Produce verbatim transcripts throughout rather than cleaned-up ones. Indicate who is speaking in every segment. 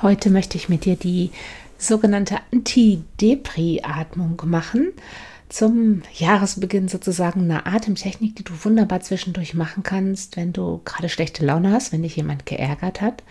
Speaker 1: Heute möchte ich mit dir die sogenannte Anti-Depri-Atmung machen. Zum Jahresbeginn sozusagen eine Atemtechnik, die du wunderbar zwischendurch machen kannst, wenn du gerade schlechte Laune hast, wenn dich jemand geärgert hat.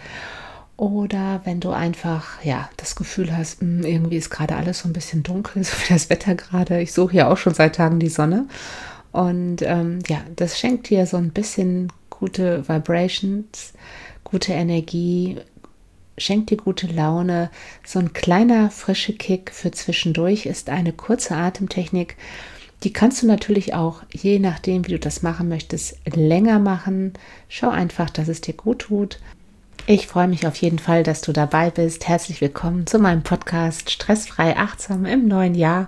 Speaker 1: Oder wenn du einfach ja das Gefühl hast, mh, irgendwie ist gerade alles so ein bisschen dunkel, so wie das Wetter gerade. Ich suche ja auch schon seit Tagen die Sonne. Und ähm, ja, das schenkt dir so ein bisschen gute Vibrations, gute Energie, schenkt dir gute Laune. So ein kleiner frische Kick für zwischendurch ist eine kurze Atemtechnik. Die kannst du natürlich auch, je nachdem, wie du das machen möchtest, länger machen. Schau einfach, dass es dir gut tut. Ich freue mich auf jeden Fall, dass du dabei bist. Herzlich willkommen zu meinem Podcast Stressfrei Achtsam im neuen Jahr.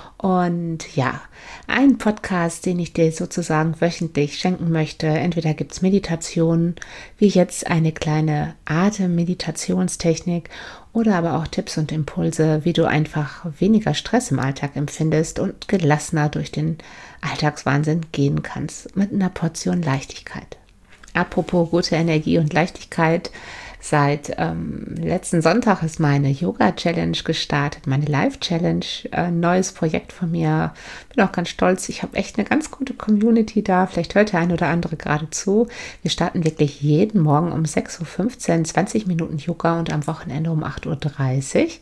Speaker 1: Und ja, ein Podcast, den ich dir sozusagen wöchentlich schenken möchte. Entweder gibt es Meditationen, wie jetzt eine kleine Atemmeditationstechnik, oder aber auch Tipps und Impulse, wie du einfach weniger Stress im Alltag empfindest und gelassener durch den Alltagswahnsinn gehen kannst, mit einer Portion Leichtigkeit. Apropos gute Energie und Leichtigkeit, seit ähm, letzten Sonntag ist meine Yoga-Challenge gestartet, meine Live-Challenge, ein neues Projekt von mir. Bin auch ganz stolz, ich habe echt eine ganz gute Community da, vielleicht hört der ein oder andere gerade zu. Wir starten wirklich jeden Morgen um sechs Uhr fünfzehn, zwanzig Minuten Yoga und am Wochenende um acht Uhr dreißig.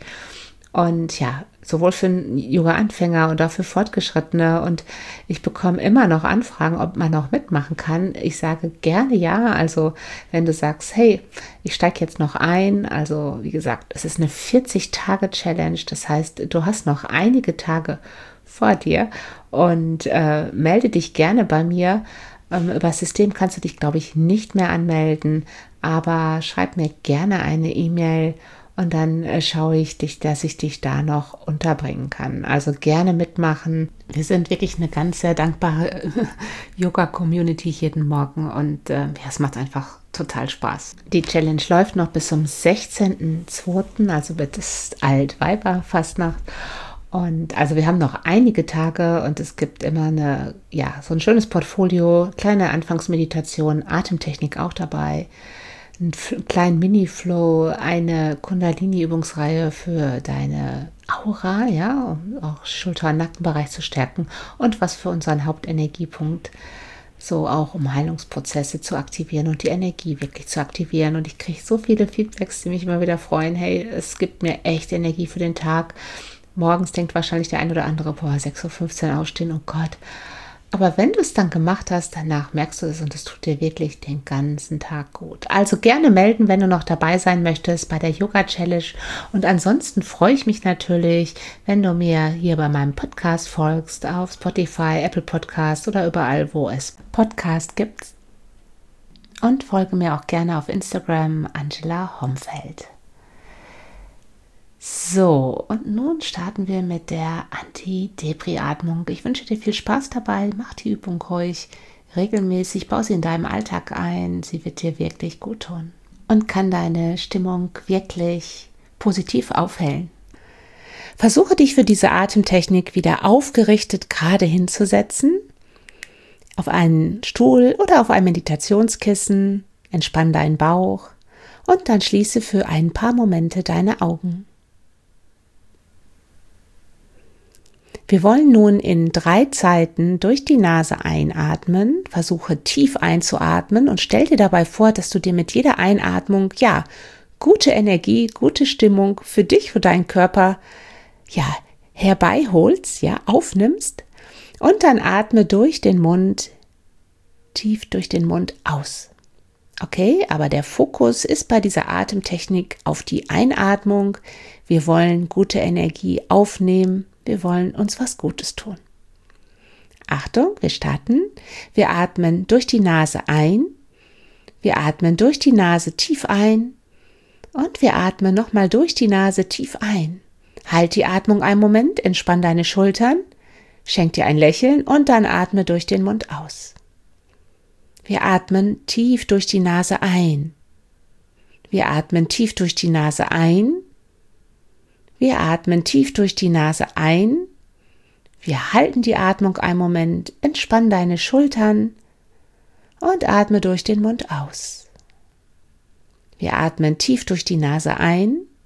Speaker 1: Und ja, sowohl für Yoga-Anfänger und auch für Fortgeschrittene. Und ich bekomme immer noch Anfragen, ob man noch mitmachen kann. Ich sage gerne ja. Also wenn du sagst, hey, ich steige jetzt noch ein. Also wie gesagt, es ist eine vierzig-Tage-Challenge. Das heißt, du hast noch einige Tage vor dir. Und äh, melde dich gerne bei mir. Ähm, über das System kannst du dich, glaube ich, nicht mehr anmelden. Aber schreib mir gerne eine E-Mail. Und dann äh, schaue ich dich, dass ich dich da noch unterbringen kann. Also gerne mitmachen. Wir sind wirklich eine ganz sehr dankbare äh, Yoga-Community jeden Morgen und äh, ja, es macht einfach total Spaß. Die Challenge läuft noch bis zum sechzehnten zweiten, also wird es Altweiberfastnacht. Und also wir haben noch einige Tage und es gibt immer eine, ja, so ein schönes Portfolio, kleine Anfangsmeditation, Atemtechnik auch dabei. Einen kleinen Mini-Flow, eine Kundalini-Übungsreihe für deine Aura, ja, um auch Schulter- und Nackenbereich zu stärken und was für unseren Hauptenergiepunkt, so auch um Heilungsprozesse zu aktivieren und die Energie wirklich zu aktivieren. Und ich kriege so viele Feedbacks, die mich immer wieder freuen. Hey, es gibt mir echt Energie für den Tag. Morgens denkt wahrscheinlich der ein oder andere, boah, sechs Uhr fünfzehn aufstehen, oh Gott. Aber wenn du es dann gemacht hast, danach merkst du es und es tut dir wirklich den ganzen Tag gut. Also gerne melden, wenn du noch dabei sein möchtest bei der Yoga Challenge. Und ansonsten freue ich mich natürlich, wenn du mir hier bei meinem Podcast folgst, auf Spotify, Apple Podcast oder überall, wo es Podcast gibt. Und folge mir auch gerne auf Instagram, Angela Homfeld. So, und nun starten wir mit der Anti-Depri-Atmung. Ich wünsche dir viel Spaß dabei, mach die Übung ruhig, regelmäßig, baue sie in deinem Alltag ein. Sie wird dir wirklich gut tun und kann deine Stimmung wirklich positiv aufhellen. Versuche dich für diese Atemtechnik wieder aufgerichtet gerade hinzusetzen, auf einen Stuhl oder auf ein Meditationskissen, entspann deinen Bauch und dann schließe für ein paar Momente deine Augen. Wir wollen nun in drei Zeiten durch die Nase einatmen. Versuche tief einzuatmen und stell dir dabei vor, dass du dir mit jeder Einatmung, ja, gute Energie, gute Stimmung für dich, für deinen Körper, ja, herbeiholst, ja, aufnimmst. Und dann atme durch den Mund, tief durch den Mund aus. Okay, aber der Fokus ist bei dieser Atemtechnik auf die Einatmung. Wir wollen gute Energie aufnehmen. Wir wollen uns was Gutes tun. Achtung, wir starten. Wir atmen durch die Nase ein. Wir atmen durch die Nase tief ein. Und wir atmen nochmal durch die Nase tief ein. Halt die Atmung einen Moment, entspann deine Schultern, schenk dir ein Lächeln und dann atme durch den Mund aus. Wir atmen tief durch die Nase ein. Wir atmen tief durch die Nase ein. Wir atmen tief durch die Nase ein. Wir halten die Atmung einen Moment, entspann deine Schultern und atme durch den Mund aus. Wir atmen tief durch die Nase ein.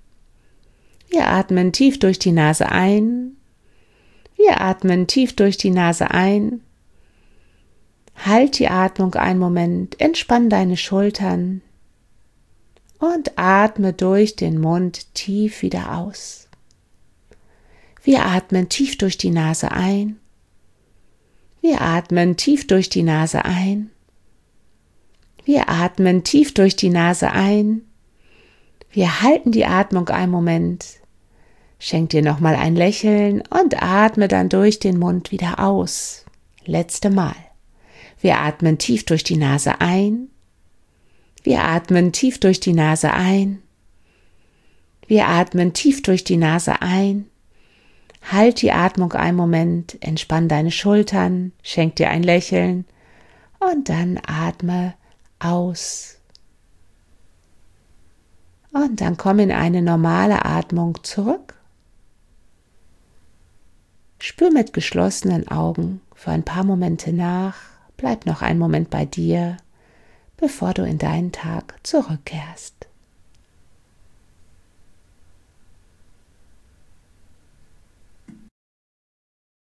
Speaker 1: Wir atmen tief durch die Nase ein. Wir atmen tief durch die Nase ein. Halt die Atmung einen Moment, entspann deine Schultern und atme durch den Mund tief wieder aus. Wir atmen tief durch die Nase ein. Wir atmen tief durch die Nase ein. Wir atmen tief durch die Nase ein. Wir halten die Atmung einen Moment. Schenk dir nochmal ein Lächeln und atme dann durch den Mund wieder aus. Letzte Mal. Wir atmen tief durch die Nase ein. Wir atmen tief durch die Nase ein. Wir atmen tief durch die Nase ein. Halt die Atmung einen Moment, entspann deine Schultern, schenk dir ein Lächeln und dann atme aus. Und dann komm in eine normale Atmung zurück. Spür mit geschlossenen Augen für ein paar Momente nach, bleib noch einen Moment bei dir, bevor du in deinen Tag zurückkehrst.